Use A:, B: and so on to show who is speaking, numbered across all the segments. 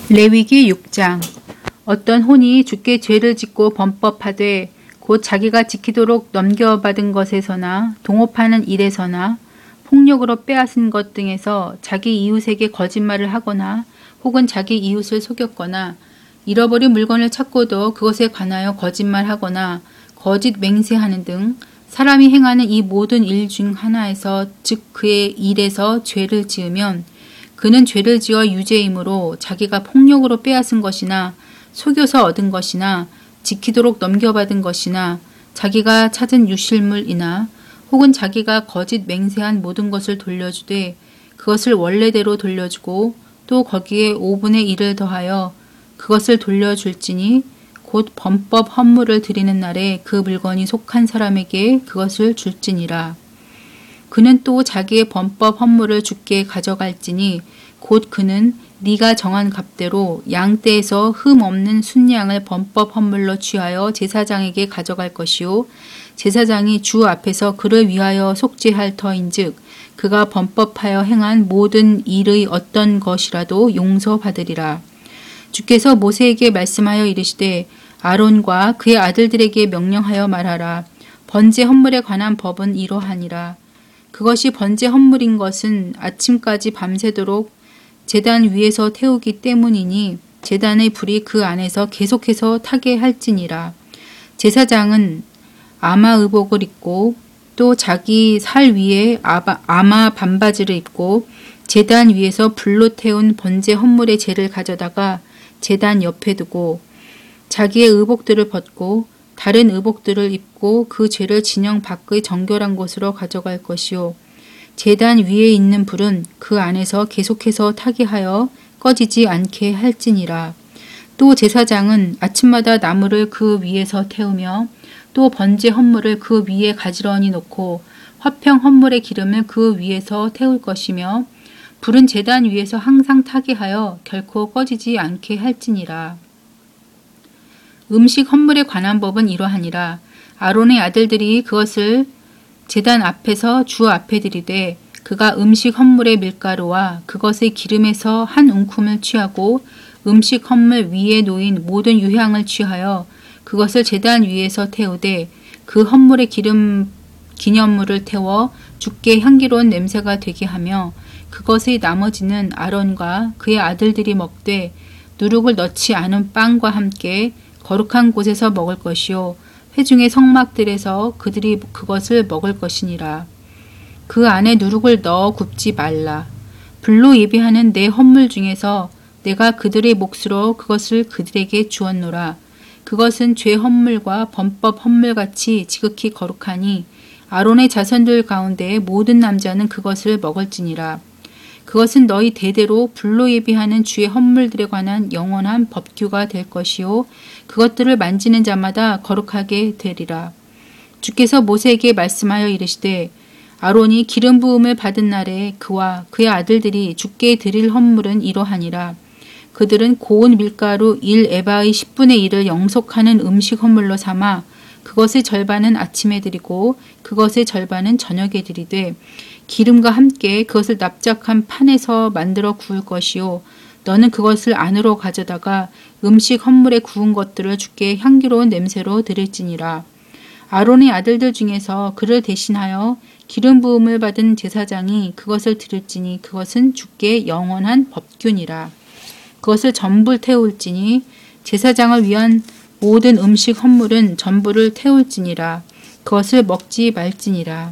A: 레위기 6장. 어떤 혼이 주께 죄를 짓고 범법하되 곧 자기가 지키도록 넘겨받은 것에서나 동업하는 일에서나 폭력으로 빼앗은 것 등에서 자기 이웃에게 거짓말을 하거나 혹은 자기 이웃을 속였거나 잃어버린 물건을 찾고도 그것에 관하여 거짓말하거나 거짓 맹세하는 등 사람이 행하는 이 모든 일 중 하나에서 즉 그의 일에서 죄를 지으면 그는 죄를 지어 유죄이므로 자기가 폭력으로 빼앗은 것이나 속여서 얻은 것이나 지키도록 넘겨받은 것이나 자기가 찾은 유실물이나 혹은 자기가 거짓 맹세한 모든 것을 돌려주되 그것을 원래대로 돌려주고 또 거기에 5분의 1을 더하여 그것을 돌려줄지니 곧 범법 헌물을 드리는 날에 그 물건이 속한 사람에게 그것을 줄지니라. 그는 또 자기의 범법 헌물을 주께 가져갈지니 곧 그는 네가 정한 값대로 양떼에서 흠 없는 순양을 범법 헌물로 취하여 제사장에게 가져갈 것이요 제사장이 주 앞에서 그를 위하여 속죄할 터인즉 그가 범법하여 행한 모든 일의 어떤 것이라도 용서받으리라. 주께서 모세에게 말씀하여 이르시되 아론과 그의 아들들에게 명령하여 말하라. 번제 헌물에 관한 법은 이러하니라. 그것이 번제 헌물인 것은 아침까지 밤새도록 제단 위에서 태우기 때문이니 제단의 불이 그 안에서 계속해서 타게 할지니라. 제사장은 아마 의복을 입고 또 자기 살 위에 아마 반바지를 입고 제단 위에서 불로 태운 번제 헌물의 재를 가져다가 제단 옆에 두고 자기의 의복들을 벗고 다른 의복들을 입고 그 죄를 진영 밖의 정결한 곳으로 가져갈 것이요 제단 위에 있는 불은 그 안에서 계속해서 타게 하여 꺼지지 않게 할지니라. 또 제사장은 아침마다 나무를 그 위에서 태우며 또 번제 헌물을 그 위에 가지런히 놓고 화평 헌물의 기름을 그 위에서 태울 것이며 불은 제단 위에서 항상 타게 하여 결코 꺼지지 않게 할지니라. 음식 헌물에 관한 법은 이러하니라. 아론의 아들들이 그것을 제단 앞에서 주 앞에 들이되 그가 음식 헌물의 밀가루와 그것의 기름에서 한 움큼을 취하고 음식 헌물 위에 놓인 모든 유향을 취하여 그것을 제단 위에서 태우되 그 헌물의 기념물을 태워 주께 향기로운 냄새가 되게 하며 그것의 나머지는 아론과 그의 아들들이 먹되 누룩을 넣지 않은 빵과 함께 거룩한 곳에서 먹을 것이요 회중의 성막들에서 그들이 그것을 먹을 것이니라. 그 안에 누룩을 넣어 굽지 말라. 불로 예비하는 내 헌물 중에서 내가 그들의 몫으로 그것을 그들에게 주었노라. 그것은 죄 헌물과 범법 헌물같이 지극히 거룩하니 아론의 자손들 가운데 모든 남자는 그것을 먹을지니라. 그것은 너희 대대로 불로 예비하는 주의 헌물들에 관한 영원한 법규가 될 것이요 그것들을 만지는 자마다 거룩하게 되리라. 주께서 모세에게 말씀하여 이르시되 아론이 기름 부음을 받은 날에 그와 그의 아들들이 주께 드릴 헌물은 이러하니라. 그들은 고운 밀가루 1에바의 10분의 1을 영속하는 음식 헌물로 삼아 그것의 절반은 아침에 드리고 그것의 절반은 저녁에 드리되 기름과 함께 그것을 납작한 판에서 만들어 구울 것이요 너는 그것을 안으로 가져다가 음식 헌물에 구운 것들을 주께 향기로운 냄새로 드릴지니라. 아론의 아들들 중에서 그를 대신하여 기름 부음을 받은 제사장이 그것을 드릴지니 그것은 주께 영원한 법규니라. 그것을 전부 태울지니 제사장을 위한 모든 음식 헌물은 전부를 태울지니라. 그것을 먹지 말지니라.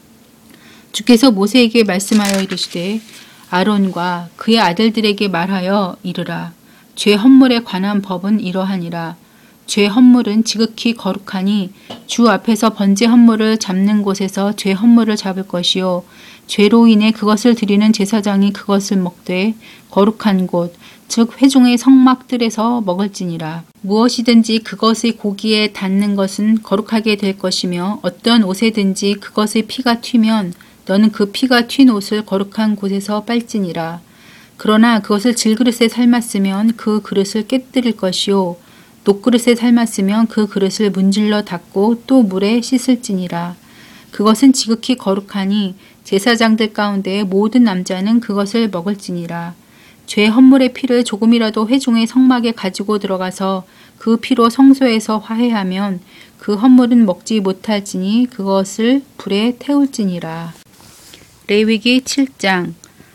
A: 주께서 모세에게 말씀하여 이르시되 아론과 그의 아들들에게 말하여 이르라. 죄 헌물에 관한 법은 이러하니라. 죄 헌물은 지극히 거룩하니 주 앞에서 번제 헌물을 잡는 곳에서 죄 헌물을 잡을 것이요 죄로 인해 그것을 드리는 제사장이 그것을 먹되 거룩한 곳 즉 회중의 성막들에서 먹을지니라. 무엇이든지 그것의 고기에 닿는 것은 거룩하게 될 것이며 어떤 옷에든지 그것의 피가 튀면 너는 그 피가 튄 옷을 거룩한 곳에서 빨지니라. 그러나 그것을 질그릇에 삶았으면 그 그릇을 깨뜨릴 것이요 녹그릇에 삶았으면 그 그릇을 문질러 닦고 또 물에 씻을지니라. 그것은 지극히 거룩하니 제사장들 가운데 모든 남자는 그것을 먹을지니라. 죄 헌물의 피를 조금이라도 회중의 성막에 가지고 들어가서 그 피로 성소에서 화해하면 그 헌물은 먹지 못할지니 그것을 불에 태울지니라. 레위기 7장.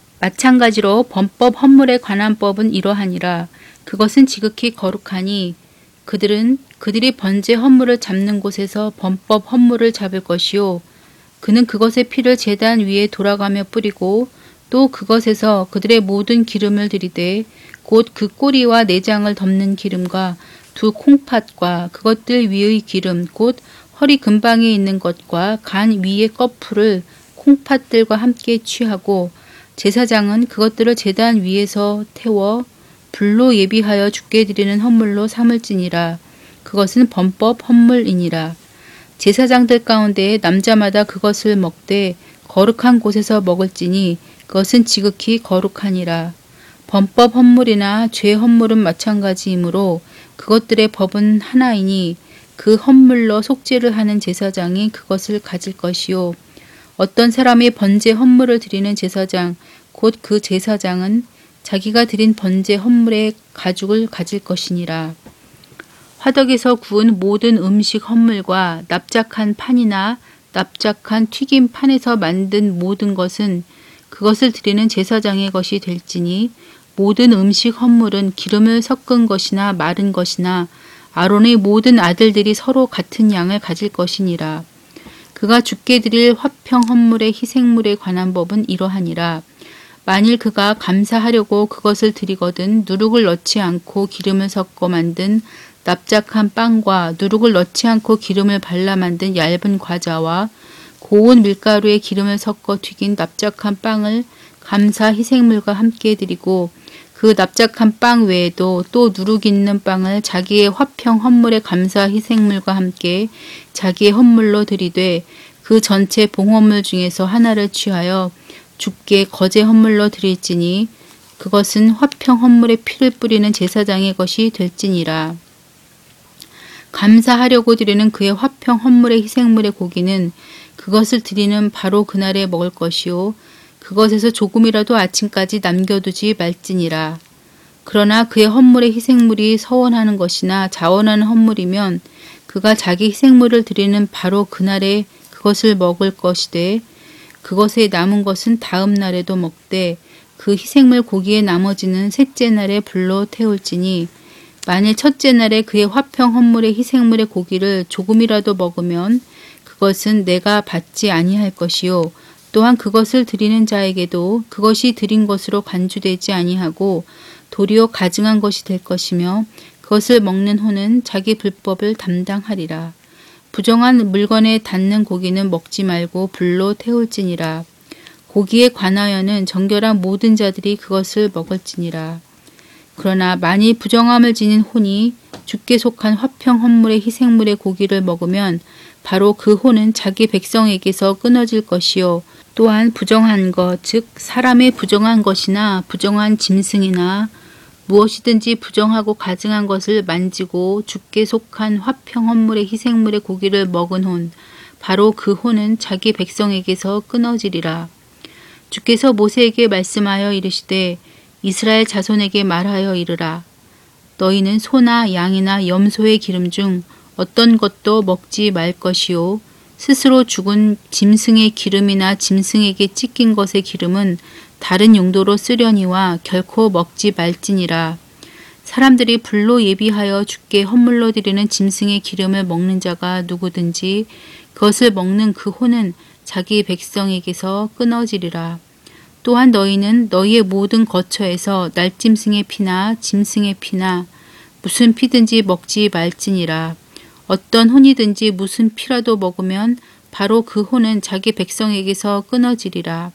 A: 마찬가지로 범법 헌물에 관한 법은 이러하니라. 그것은 지극히 거룩하니 그들은 그들이 번제 헌물을 잡는 곳에서 범법 헌물을 잡을 것이요 그는 그것의 피를 제단 위에 돌아가며 뿌리고 또 그것에서 그들의 모든 기름을 들이되 곧 그 꼬리와 내장을 덮는 기름과 두 콩팥과 그것들 위의 기름 곧 허리 근방에 있는 것과 간 위의 꺼풀을 콩팥들과 함께 취하고 제사장은 그것들을 제단 위에서 태워 불로 예비하여 주께 드리는 헌물로 삼을지니라. 그것은 범법 헌물이니라. 제사장들 가운데 남자마다 그것을 먹되 거룩한 곳에서 먹을지니 그것은 지극히 거룩하니라. 범법 헌물이나 죄 헌물은 마찬가지이므로 그것들의 법은 하나이니 그 헌물로 속죄를 하는 제사장이 그것을 가질 것이요 어떤 사람이 번제 헌물을 드리는 제사장 곧 그 제사장은 자기가 드린 번제 헌물의 가죽을 가질 것이니라. 화덕에서 구운 모든 음식 헌물과 납작한 판이나 납작한 튀김 판에서 만든 모든 것은 그것을 드리는 제사장의 것이 될지니 모든 음식 헌물은 기름을 섞은 것이나 마른 것이나 아론의 모든 아들들이 서로 같은 양을 가질 것이니라. 그가 주께 드릴 화평 헌물의 희생물에 관한 법은 이러하니라. 만일 그가 감사하려고 그것을 드리거든 누룩을 넣지 않고 기름을 섞어 만든 납작한 빵과 누룩을 넣지 않고 기름을 발라 만든 얇은 과자와 고운 밀가루에 기름을 섞어 튀긴 납작한 빵을 감사 희생물과 함께 드리고 그 납작한 빵 외에도 또 누룩 있는 빵을 자기의 화평 헌물의 감사 희생물과 함께 자기의 헌물로 드리되 그 전체 봉헌물 중에서 하나를 취하여 주께 거제 헌물로 드릴지니 그것은 화평 헌물에 피를 뿌리는 제사장의 것이 될지니라. 감사하려고 드리는 그의 화평 헌물의 희생물의 고기는 그것을 드리는 바로 그날에 먹을 것이요 그것에서 조금이라도 아침까지 남겨두지 말지니라. 그러나 그의 헌물의 희생물이 서원하는 것이나 자원하는 헌물이면 그가 자기 희생물을 드리는 바로 그날에 그것을 먹을 것이되 그것에 남은 것은 다음 날에도 먹되 그 희생물 고기의 나머지는 셋째 날에 불로 태울지니 만일 첫째 날에 그의 화평 헌물의 희생물의 고기를 조금이라도 먹으면 그것은 내가 받지 아니할 것이요 또한 그것을 드리는 자에게도 그것이 드린 것으로 간주되지 아니하고 도리어 가증한 것이 될 것이며 그것을 먹는 혼은 자기 불법을 담당하리라. 부정한 물건에 닿는 고기는 먹지 말고 불로 태울지니라. 고기에 관하여는 정결한 모든 자들이 그것을 먹을지니라. 그러나 만일 부정함을 지닌 혼이 주께 속한 화평 헌물의 희생물의 고기를 먹으면 바로 그 혼은 자기 백성에게서 끊어질 것이요 또한 부정한 것, 즉 사람의 부정한 것이나 부정한 짐승이나 무엇이든지 부정하고 가증한 것을 만지고 주께 속한 화평 헌물의 희생물의 고기를 먹은 혼, 바로 그 혼은 자기 백성에게서 끊어지리라. 주께서 모세에게 말씀하여 이르시되 이스라엘 자손에게 말하여 이르라. 너희는 소나 양이나 염소의 기름 중 어떤 것도 먹지 말 것이요 스스로 죽은 짐승의 기름이나 짐승에게 찢긴 것의 기름은 다른 용도로 쓰려니와 결코 먹지 말지니라. 사람들이 불로 예비하여 주께 헌물로 드리는 짐승의 기름을 먹는 자가 누구든지 그것을 먹는 그 혼은 자기 백성에게서 끊어지리라. 또한 너희는 너희의 모든 거처에서 날짐승의 피나 짐승의 피나 무슨 피든지 먹지 말지니라. 어떤 혼이든지 무슨 피라도 먹으면 바로 그 혼은 자기 백성에게서 끊어지리라.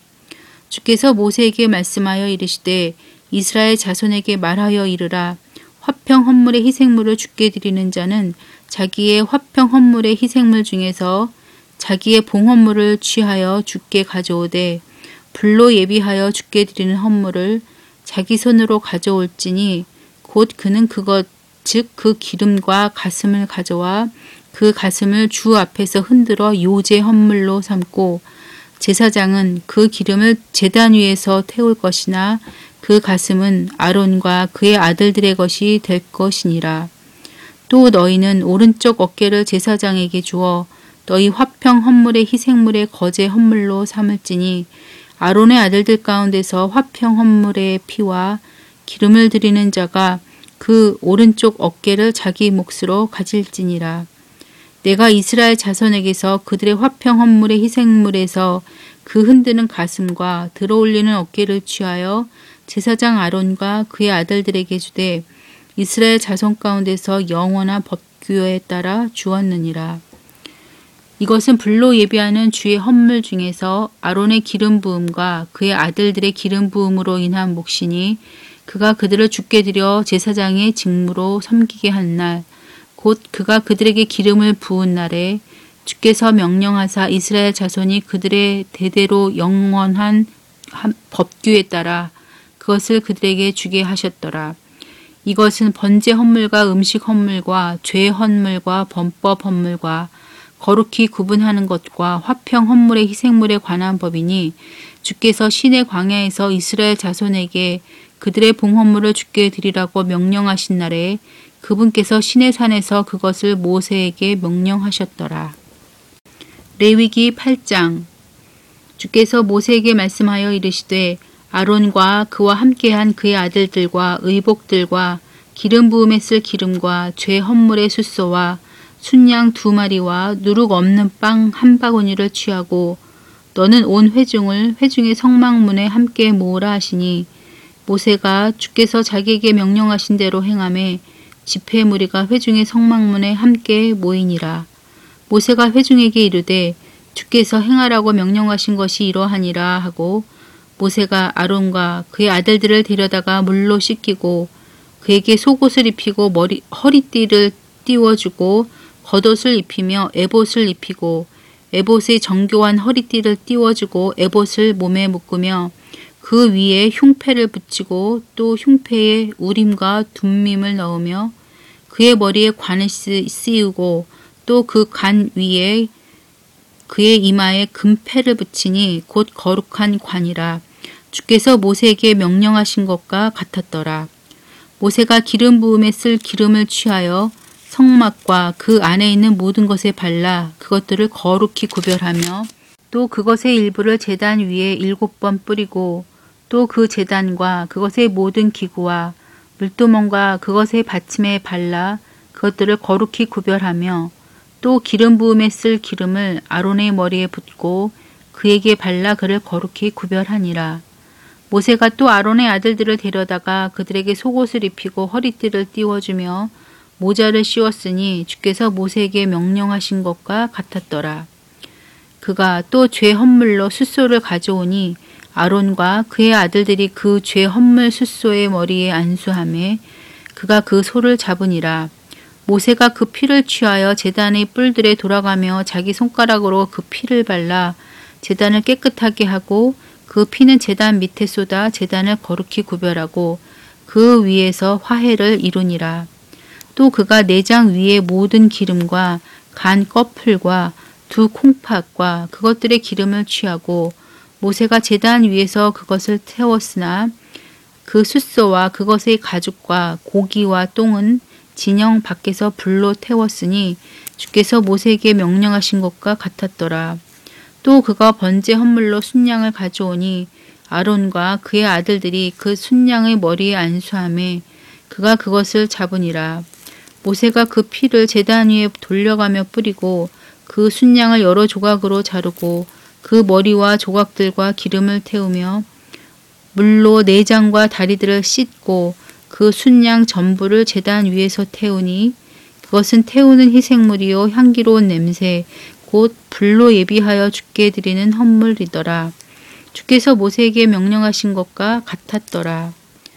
A: 주께서 모세에게 말씀하여 이르시되 이스라엘 자손에게 말하여 이르라. 화평 헌물의 희생물을 주께 드리는 자는 자기의 화평 헌물의 희생물 중에서 자기의 봉헌물을 취하여 주께 가져오되 불로 예비하여 주께 드리는 헌물을 자기 손으로 가져올지니 곧 그는 그것 즉 그 기름과 가슴을 가져와 그 가슴을 주 앞에서 흔들어 요제 헌물로 삼고 제사장은 그 기름을 제단 위에서 태울 것이나 그 가슴은 아론과 그의 아들들의 것이 될 것이니라. 또 너희는 오른쪽 어깨를 제사장에게 주어 너희 화평 헌물의 희생물의 거제 헌물로 삼을지니 아론의 아들들 가운데서 화평 헌물의 피와 기름을 드리는 자가 그 오른쪽 어깨를 자기 몫으로 가질지니라. 내가 이스라엘 자손에게서 그들의 화평 헌물의 희생물에서 그 흔드는 가슴과 들어올리는 어깨를 취하여 제사장 아론과 그의 아들들에게 주되 이스라엘 자손 가운데서 영원한 법규에 따라 주었느니라. 이것은 불로 예비하는 주의 헌물 중에서 아론의 기름 부음과 그의 아들들의 기름 부음으로 인한 몫이니 그가 그들을 주께 드려 제사장의 직무로 섬기게 한 날, 곧 그가 그들에게 기름을 부은 날에 주께서 명령하사 이스라엘 자손이 그들의 대대로 영원한 법규에 따라 그것을 그들에게 주게 하셨더라. 이것은 번제 헌물과 음식 헌물과 죄 헌물과 범법 헌물과 거룩히 구분하는 것과 화평 헌물의 희생물에 관한 법이니 주께서 시내 광야에서 이스라엘 자손에게 그들의 봉헌물을 주께 드리라고 명령하신 날에 그분께서 시내산에서 그것을 모세에게 명령하셨더라. 레위기 8장. 주께서 모세에게 말씀하여 이르시되 아론과 그와 함께한 그의 아들들과 의복들과 기름 부음에 쓸 기름과 죄 헌물의 숫소와 순양 2마리와 누룩 없는 빵 1바구니를 취하고 너는 온 회중을 회중의 성막문에 함께 모으라 하시니 모세가 주께서 자기에게 명령하신 대로 행하매 집회 무리가 회중의 성막문에 함께 모이니라. 모세가 회중에게 이르되 주께서 행하라고 명령하신 것이 이러하니라 하고 모세가 아론과 그의 아들들을 데려다가 물로 씻기고 그에게 속옷을 입히고 허리띠를 띄워주고 겉옷을 입히며 에봇을 입히고 에봇의 정교한 허리띠를 띄워주고 에봇을 몸에 묶으며 그 위에 흉패를 붙이고 또 흉패에 우림과 둠밈을 넣으며 그의 머리에 관을 씌우고 또 그 관 위에 그의 이마에 금패를 붙이니 곧 거룩한 관이라. 주께서 모세에게 명령하신 것과 같았더라. 모세가 기름 부음에 쓸 기름을 취하여 성막과 그 안에 있는 모든 것에 발라 그것들을 거룩히 구별하며 또 그것의 일부를 제단 위에 7번 뿌리고 또 그 제단과 그것의 모든 기구와 물두멍과 그것의 받침에 발라 그것들을 거룩히 구별하며 또 기름 부음에 쓸 기름을 아론의 머리에 붓고 그에게 발라 그를 거룩히 구별하니라. 모세가 또 아론의 아들들을 데려다가 그들에게 속옷을 입히고 허리띠를 띄워주며 모자를 씌웠으니 주께서 모세에게 명령하신 것과 같았더라. 그가 또 죄 헌물로 숫소를 가져오니 아론과 그의 아들들이 그 죄 헌물 숫소의 머리에 안수하매 그가 그 소를 잡으니라. 모세가 그 피를 취하여 제단의 뿔들에 돌아가며 자기 손가락으로 그 피를 발라 제단을 깨끗하게 하고 그 피는 제단 밑에 쏟아 제단을 거룩히 구별하고 그 위에서 화해를 이루니라. 또 그가 내장 위에 모든 기름과 간 꺼풀과 2 콩팥과 그것들의 기름을 취하고 모세가 제단 위에서 그것을 태웠으나 그 숫소와 그것의 가죽과 고기와 똥은 진영 밖에서 불로 태웠으니 주께서 모세에게 명령하신 것과 같았더라. 또 그가 번제 헌물로 순양을 가져오니 아론과 그의 아들들이 그 순양의 머리에 안수하매 그가 그것을 잡으니라. 모세가 그 피를 제단 위에 돌려가며 뿌리고 그 순양을 여러 조각으로 자르고 그 머리와 조각들과 기름을 태우며 물로 내장과 다리들을 씻고 그 순양 전부를 제단 위에서 태우니 그것은 태우는 희생물이요 향기로운 냄새 곧 불로 예비하여 주께 드리는 헌물이더라. 주께서 모세에게 명령하신 것과 같았더라.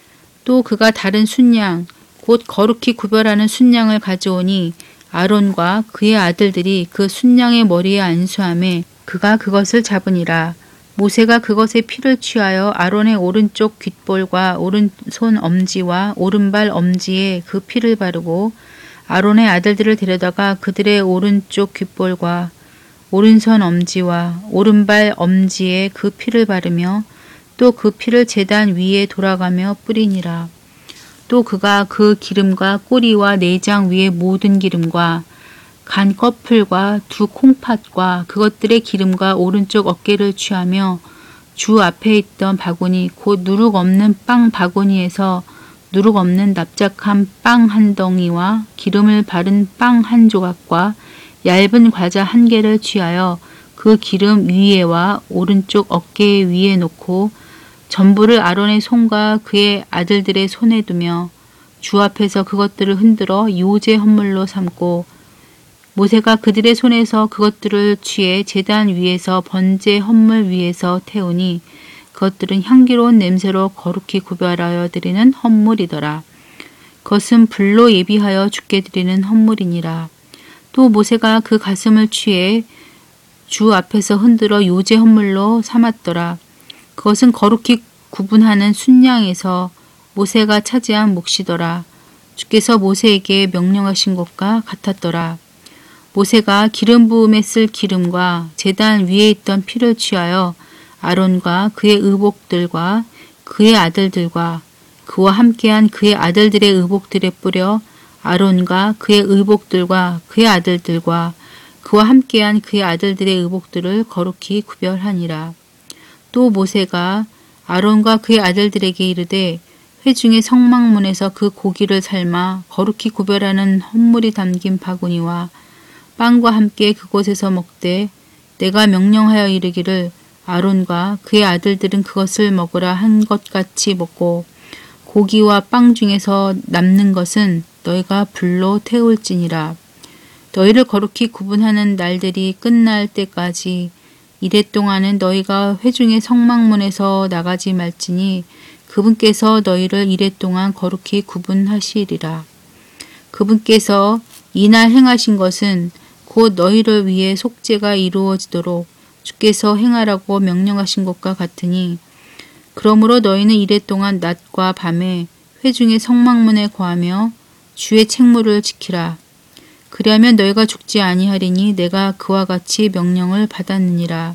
A: 또 그가 다른 순양 곧 거룩히 구별하는 순양을 가져오니 아론과 그의 아들들이 그 순양의 머리에 안수하매 그가 그것을 잡으니라. 모세가 그것의 피를 취하여 아론의 오른쪽 귓볼과 오른손 엄지와 오른발 엄지에 그 피를 바르고 아론의 아들들을 데려다가 그들의 오른쪽 귓볼과 오른손 엄지와 오른발 엄지에 그 피를 바르며 또 그 피를 제단 위에 돌아가며 뿌리니라. 또 그가 그 기름과 꼬리와 내장 위에 모든 기름과 간 꺼풀과 두 콩팥과 그것들의 기름과 오른쪽 어깨를 취하며 주 앞에 있던 바구니 곧 누룩 없는 빵 바구니에서 누룩 없는 납작한 빵 한 덩이와 기름을 바른 빵 한 조각과 얇은 과자 한 개를 취하여 그 기름 위에와 오른쪽 어깨 위에 놓고 전부를 아론의 손과 그의 아들들의 손에 두며 주 앞에서 그것들을 흔들어 요제 헌물로 삼고 모세가 그들의 손에서 그것들을 취해 제단 위에서 번제 헌물 위에서 태우니 그것들은 향기로운 냄새로 거룩히 구별하여 드리는 헌물이더라. 그것은 불로 예비하여 주께 드리는 헌물이니라. 또 모세가 그 가슴을 취해 주 앞에서 흔들어 요제 헌물로 삼았더라. 그것은 거룩히 구분하는 순양에서 모세가 차지한 몫이더라. 주께서 모세에게 명령하신 것과 같았더라. 모세가 기름 부음에 쓸 기름과 제단 위에 있던 피를 취하여 아론과 그의 의복들과 그의 아들들과 그와 함께한 그의 아들들의 의복들에 뿌려 아론과 그의 의복들과 그의 아들들과 그와 함께한 그의 아들들의 의복들을 거룩히 구별하니라. 또 모세가 아론과 그의 아들들에게 이르되 회중의 성막문에서 그 고기를 삶아 거룩히 구별하는 헌물이 담긴 바구니와 빵과 함께 그곳에서 먹되 내가 명령하여 이르기를 아론과 그의 아들들은 그것을 먹으라 한 것 같이 먹고 고기와 빵 중에서 남는 것은 너희가 불로 태울지니라. 너희를 거룩히 구분하는 날들이 끝날 때까지 이래 동안은 너희가 회중의 성막문에서 나가지 말지니 그분께서 너희를 이래 동안 거룩히 구분하시리라. 그분께서 이날 행하신 것은 곧 너희를 위해 속죄가 이루어지도록 주께서 행하라고 명령하신 것과 같으니 그러므로 너희는 이래 동안 낮과 밤에 회중의 성막문에 거하며 주의 책무를 지키라. 그리하면 너희가 죽지 아니하리니 내가 그와 같이 명령을 받았느니라.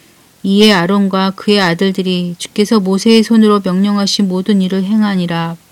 A: 이에 아론과 그의 아들들이 주께서 모세의 손으로 명령하신 모든 일을 행하니라.